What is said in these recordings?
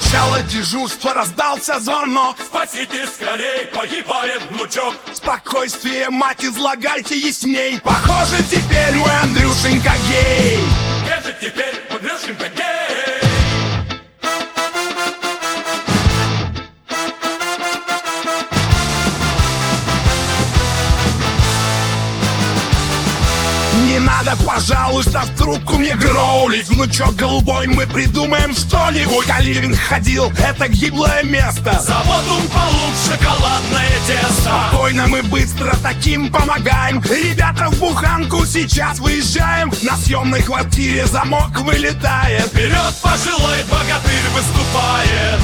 Начало дежурства, раздался звонок. Спасите скорей, погибает внучок. Спокойствие, мать, излагайте ясней. Похоже, теперь мой Андрюшенька гей. Где же теперь Андрюшенька гей? Не надо, пожалуйста, в трубку мне гроулить. Внучок голубой, мы придумаем что-нибудь. Каливин ходил, это гиблое место. Завод Умпалук, шоколадное тесто. Спокойно, мы быстро таким помогаем. Ребята, в буханку сейчас выезжаем. На съемной квартире замок вылетает. Вперед пожилой богатырь выступает.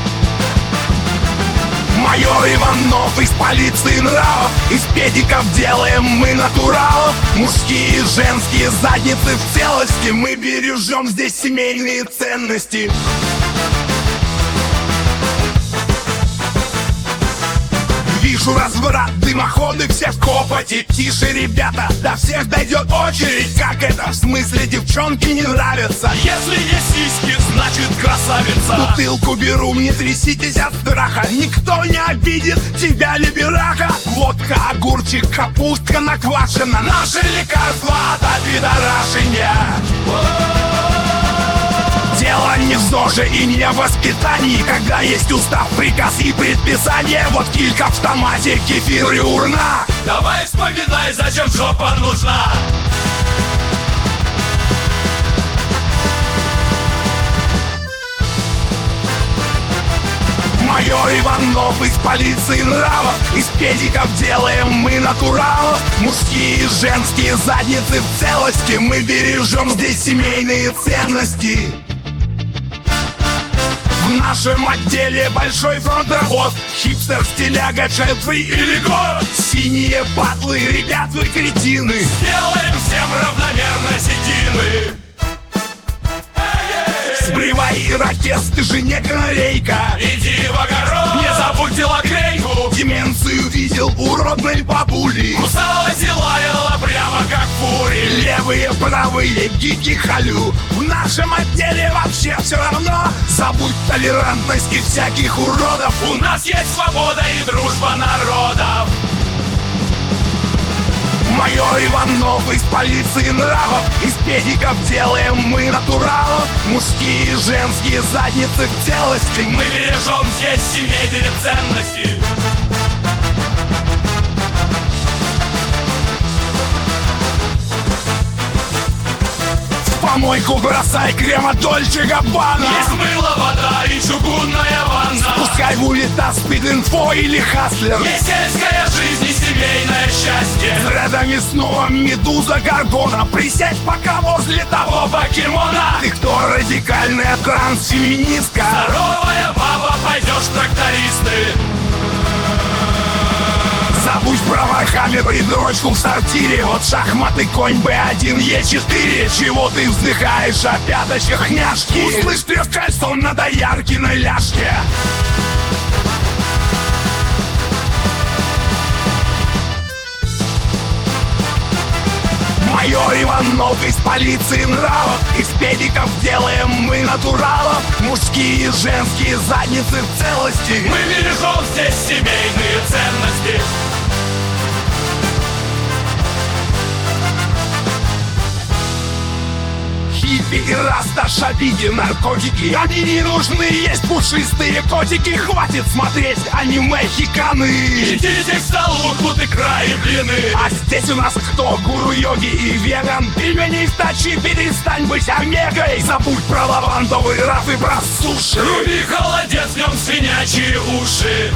Майор Иванов из полиции нравов. Из педиков делаем мы натуралов. Мужские и женские задницы в целости. Мы бережем здесь семейные ценности. Вижу разврат, дымоходы, все в копоти. Тише, ребята, до всех дойдет очередь. Как это? В смысле, девчонки не нравятся? Если не сиськи, значит красавица. Бутылку беру, не тряситесь от страха. Никто не обидит тебя, либерака. Водка, огурчик, капустка наквашена. Наше лекарство от обидорашения. Дело не в ЗОЖе и не в воспитании. Когда есть устав, приказ и предписание. Вот килька в автомате, кефир и урна. Давай вспоминай, зачем жопа нужна. Майор Иванов из полиции нравов. Из педиков делаем мы натуралов. Мужские и женские задницы в целости. Мы бережем здесь семейные ценности. В нашем отделе большой фронт работ. Хипстер, стиляга, чайлд-фри или год. Синие батлы, ребят, вы кретины. Сделаем всем равномерно седины. Сбривай ирокез, ты же не канарейка. Иди в огород, не забудь телогрейку. Деменцию видел у родной бабули. Кусалась и лаяла прямо как фури. Левые, правые, гики халю. В нашем отделе вообще все равно. Забудь толерантность и всяких уродов. У нас есть свобода и дружба народов. Майор Иванов из полиции нравов. Из педиков делаем мы натуралов. Мужские и женские задницы в целости. Мы бережем здесь семейные ценности. Помойку бросай крема Дольче Габбана. Есть мыло, вода и чугунная ванна. Пускай в унитаз спид-инфо или хаслер. Есть сельская жизнь и семейное счастье. С рядами снова медуза Гаргона. Присядь пока возле того покемона. Ты кто, радикальная трансфеминистка? Здоровая баба, пойдешь в трактористы. Забудь про Вархаммер и дрочку в сортире. Вот шахматы, конь Б1, Е4. Чего ты вздыхаешь о пяточках няшки? Услышь треск кольцом на дояркиной ляжке. Майор Иванов из полиции нравов. Из педиков делаем мы натуралов. Мужские и женские задницы в целости. Мы бережем здесь семейные ценности. Хиппи и раста, шабиги, наркотики. Они не нужны, есть пушистые котики. Хватит смотреть аниме хиканы. Идите к столу, тут икра и блины. А здесь у нас кто? Гуру йоги и веган. Пельмени в тачи, перестань быть омегой. Забудь про лавандовый раф и про суши. Руби холодец, в нем свинячьи уши.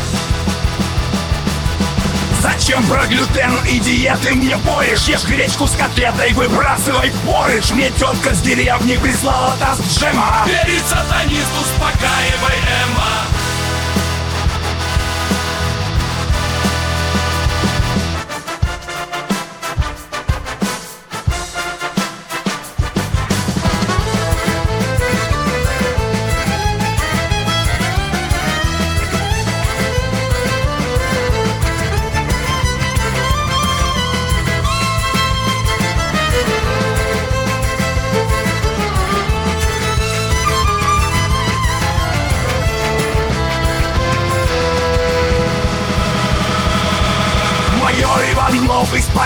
Зачем про глютен и диеты мне поешь? Ешь гречку с котлетой, выбрасывай поридж. Мне тетка с деревни прислала таз джема. Верит сатанист, успокаивай Эмма.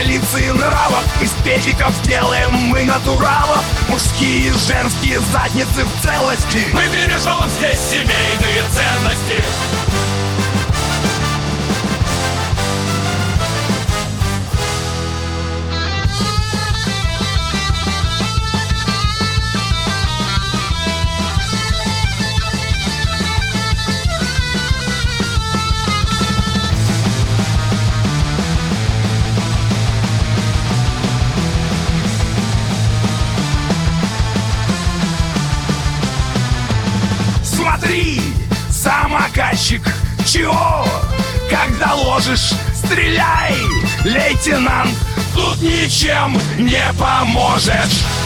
полиции нравов. Из педиков делаем мы натуралов. Мужские и женские задницы в целости. Мы бережем здесь семейные ценности. Смотри, самокатчик, чего? Когда ложишь, стреляй, лейтенант, Тут ничем не поможешь.